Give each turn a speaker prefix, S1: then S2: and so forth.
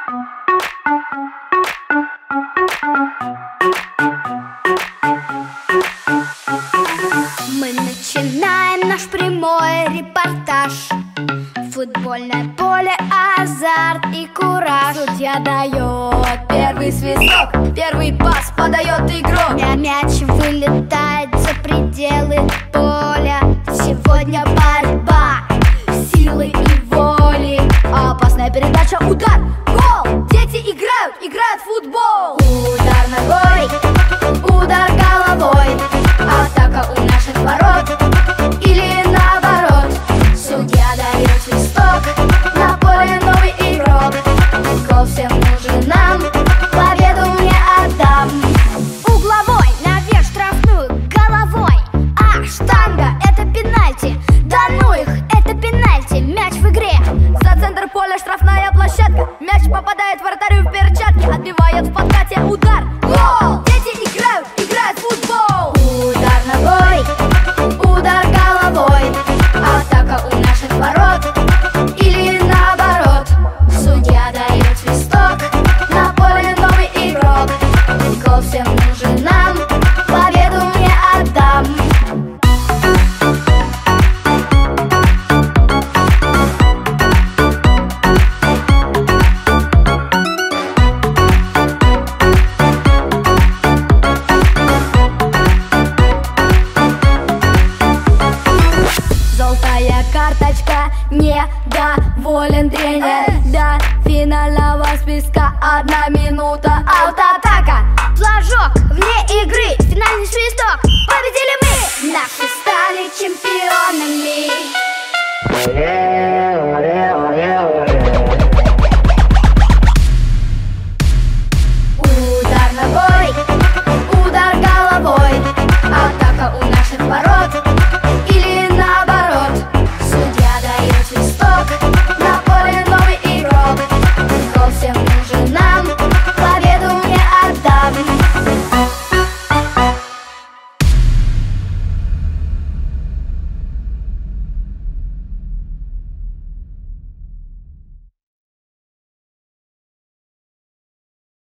S1: Мы начинаем наш прямой репортаж. Футбольное поле, азарт и кураж. Судья дает первый свисток, первый пас подает игрок. Мяч вылетает за пределы поля. Сегодня борьба силы и воли. Опасная передача, удар, гол. Дети играют в футбол. Удар ногой, удар головой. Атака у наших ворот или наоборот. Судья дает свисток, на поле новый игрок. Гол всем нужен нам, победу мне отдам. Угловой, наверх штрафную, головой. А, штанга, это пенальти. Да ну их, это пенальти, мяч в игре. За центр поля штрафная площадка. Мяч попадает вратарю в перчатки. Отбивает в подкате удар, гол. Дети играют в футбол. Удар ногой, удар головой. Атака у наших ворот или наоборот. Судья дает свисток, на поле новый игрок. Гол всем нужен нам, победу мне отдам. Желтая карточка, недоволен тренер. До финального списка 1 минута. Аут-атака, флажок вне игры.